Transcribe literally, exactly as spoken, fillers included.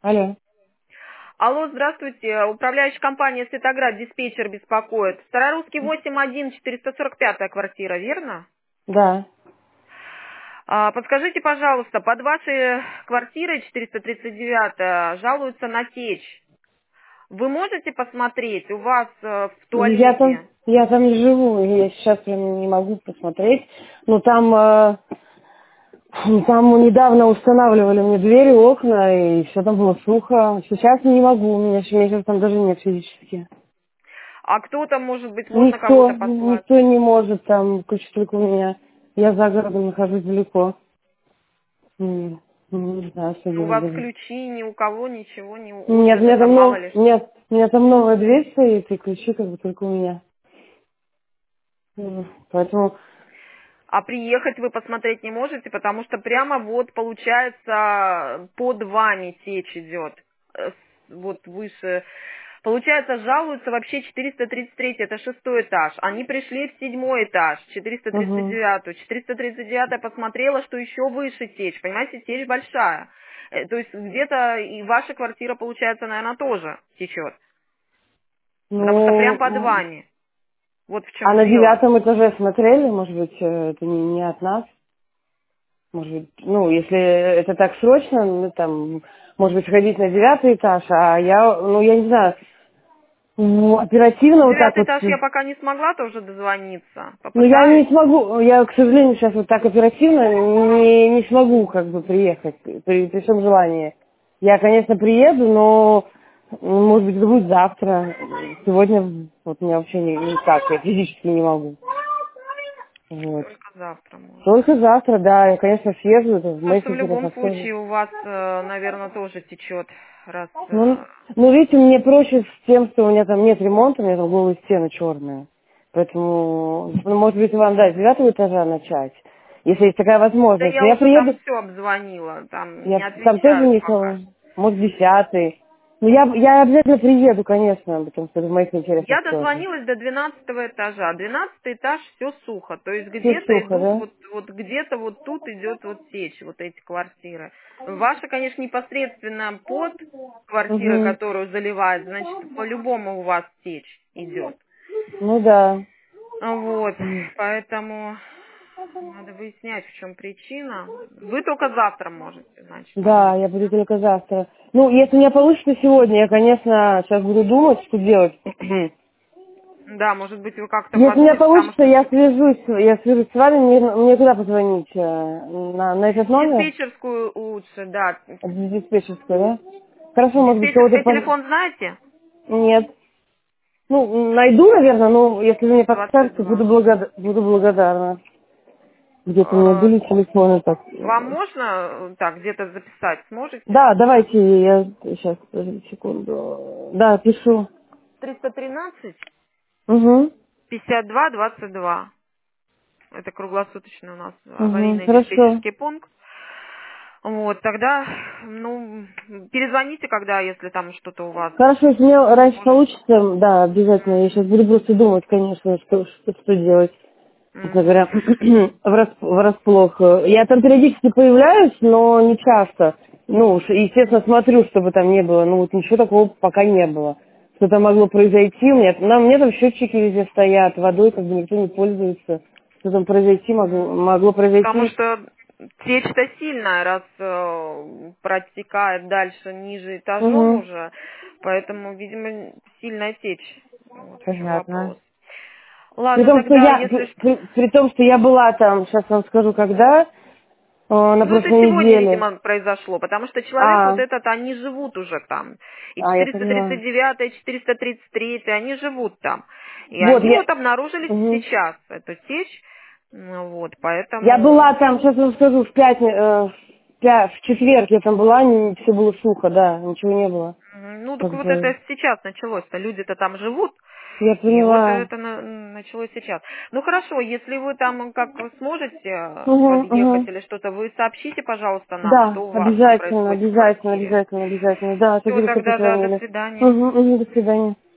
Алло. Алло, здравствуйте. Управляющая компания «Светоград», диспетчер беспокоит. Старорусский восемь один, четыреста сорок пятая квартира, верно? Да. А, подскажите, пожалуйста, под вашей квартирой четыреста тридцать девятая жалуются на течь. Вы можете посмотреть? У вас э, в Я там, туалете. я там не живу, я сейчас прям не могу посмотреть. Но там, э, там недавно устанавливали мне двери, окна, и все там было сухо. Сейчас не могу, у меня же месяц там даже нет физически. А кто-то, может быть, можно Никто, кого-то послать? никто не может там, ключ только у меня. Я за городом нахожусь далеко. М, Не знаю, что У делать вас даже. ключи, ни у кого ничего, ни у Нет, у меня офиса, там, мало нов... ли что. нет, у меня там новая дверь стоит, и ключи как бы только у меня. М, Поэтому, А приехать вы посмотреть не можете, потому что прямо вот получается под вами течь идет. Э, с- Вот выше. Получается, жалуются вообще четыреста тридцать три, это шестой этаж. Они пришли в седьмой этаж, четыреста тридцать угу. девять. четыреста тридцать девять посмотрела, что еще выше течь. Понимаете, течь большая. Э, То есть где-то и ваша квартира, получается, наверное, тоже течет. Потому что прям под Ну, вами. Вот в а чем на дело. девятом этаже смотрели, может быть, э, это не, не от нас, может быть, ну, если это так срочно, ну, там, может быть, сходить на девятый этаж, а я, ну, я не знаю, ну, оперативно вот так Девятый вот, этаж э, я пока не смогла тоже дозвониться. ну, я не Попытаюсь. смогу, я, к сожалению, сейчас вот так оперативно не, не смогу, как бы, приехать, при, при всем желании. Я, конечно, приеду, но, ну, может быть, это будет завтра. Сегодня вот у меня вообще не- никак, я физически не могу. Вот. Только завтра можно. Только завтра, да, я, конечно, съезжу, это в Ну что в мессенджере любом поставлю. случае у вас, наверное, тоже течет, раз... Ну, э, ну, видите, мне проще с тем, что у меня там нет ремонта, у меня там голые стены черные. Поэтому, ну, может быть, вам, да, с девятого этажа начать, если есть такая Да возможность. я Но я уже там приеду, все обзвонила, там я не там тоже отвечают пока никого, что. может, десятый. Ну, я, я обязательно приеду, конечно, потому что это в моих интересах Я тоже. дозвонилась до двенадцатого этажа. Двенадцатый этаж все сухо. То есть Все где-то сухо, идут, да? вот, вот где-то вот тут идет вот течь, вот эти квартиры. Ваша, конечно, непосредственно под квартирой, Угу. которую заливает, значит, по-любому у вас течь идет. Ну, да. Вот, поэтому надо выяснять, в чем причина. Вы только завтра можете, значит, Да, я поедете, буду да? только завтра. Ну, если у меня получится сегодня, я, конечно, сейчас буду думать, что делать. Да, может быть, вы как-то Если у меня подумаете, потому получится, что я свяжусь, я свяжусь с вами, мне, мне куда позвонить? э, На, на этот в номер? диспетчерскую лучше, да. В диспетчерскую, да? Хорошо, может быть, кого-то Диспетчерский поз... телефон знаете? Нет. Ну, найду, наверное, но если вы мне двадцать подскажете, буду, два. благода... буду благодарна. Где-то у меня Э, были телефоны так. Вам можно э, так где-то записать? Сможете? Да, давайте, я сейчас, подождите секунду. Да, пишу. триста тринадцать Угу, пятьдесят два двадцать два. Это круглосуточный у нас угу, аварийный хорошо. диспетчерский пункт. Вот, тогда, ну, перезвоните, когда, если там что-то у вас Хорошо, если мне раньше сможете. получится, да, обязательно. Я сейчас буду просто думать, конечно, что, что, что делать. Честно Мгм. говоря, врасп- врасплох. Я там периодически появляюсь, но не часто. Ну, уж, естественно, смотрю, чтобы там не было. Ну, вот ничего такого пока не было. Что-то могло произойти. У меня, на мне там счетчики везде стоят, водой как бы никто не пользуется. Что там произойти могло, Мгм. могло Потому произойти. что течь-то сильная, раз э, протекает дальше, ниже этажом Угу. уже. Поэтому, видимо, сильная течь. Вот в чем Понятно. вопрос. При Ладно, том, что тогда, я, если что... при, при том, что я была там, сейчас вам скажу, когда, э, на Ну, это прошлой сегодня, неделе. видимо, произошло, потому что человек А, вот этот, они живут уже там. И а, я четыреста тридцать поняла. девять, и четыреста тридцать три, они живут там. И Вот, они я, вот обнаружили мгм. сейчас эту течь. Ну, вот, Я поэтому... была там, сейчас вам скажу, в пятницу, в, пя- в четверг я там была, все было сухо, да, ничего не было. Мгм. Ну, так Как вот бы, это сейчас началось-то. Люди-то там живут, я и вот поняла. это на- началось сейчас. Ну, хорошо, если вы там как сможете э, Угу, подъехать угу. или что-то, вы сообщите, пожалуйста, нам, Да, что у вас там обязательно, происходит в обязательно, квартире. обязательно, обязательно. Да, Все, спасибо, что тогда, да, до позвонили. свидания. Угу, угу, до свидания.